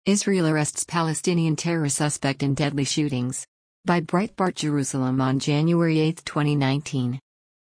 Israel arrests Palestinian terror suspect in deadly shootings. By Breitbart Jerusalem on January 8, 2019.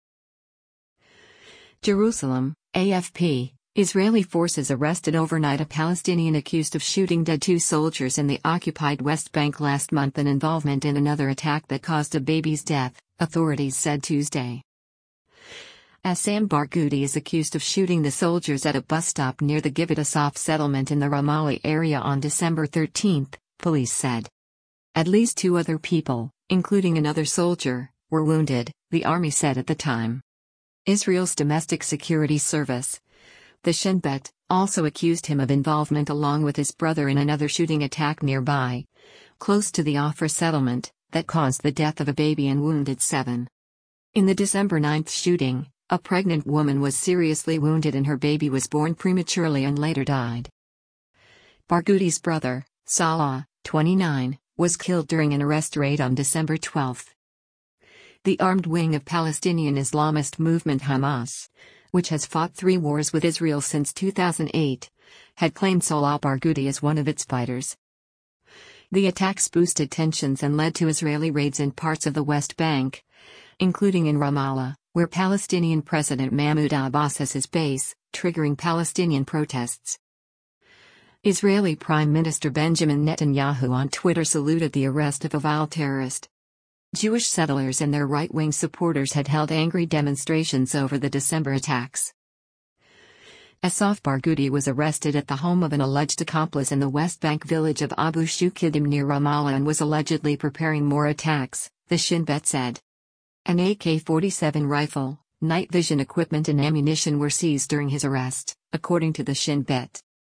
Jerusalem, AFP. Israeli forces arrested overnight a Palestinian accused of shooting dead two soldiers in the occupied West Bank last month and involvement in another attack that caused a baby's death, authorities said Tuesday. Assam Barghouti is accused of shooting the soldiers at a bus stop near the Givat Asaf settlement in the Ramallah area on December 13, police said. At least two other people, including another soldier, were wounded, the army said at the time. Israel's Domestic Security Service, the Shin Bet, also accused him of involvement along with his brother in another shooting attack nearby, close to the Afar settlement, that caused the death of a baby and wounded 7. In the December 9 shooting, a pregnant woman was seriously wounded and her baby was born prematurely and later died. Barghouti's brother, Salah, 29, was killed during an arrest raid on December 12. The armed wing of Palestinian Islamist movement Hamas, which has fought 3 wars with Israel since 2008, had claimed Salah Barghouti as one of its fighters. The attacks boosted tensions and led to Israeli raids in parts of the West Bank, including in Ramallah, where Palestinian President Mahmoud Abbas has his base, triggering Palestinian protests. Israeli Prime Minister Benjamin Netanyahu on Twitter saluted the arrest of a vile terrorist. Jewish settlers and their right-wing supporters had held angry demonstrations over the December attacks. Asaf Barghouti was arrested at the home of an alleged accomplice in the West Bank village of Abu Shukidim near Ramallah and was allegedly preparing more attacks, the Shin Bet said. An AK-47 rifle, night vision equipment and ammunition were seized during his arrest, according to the Shin Bet.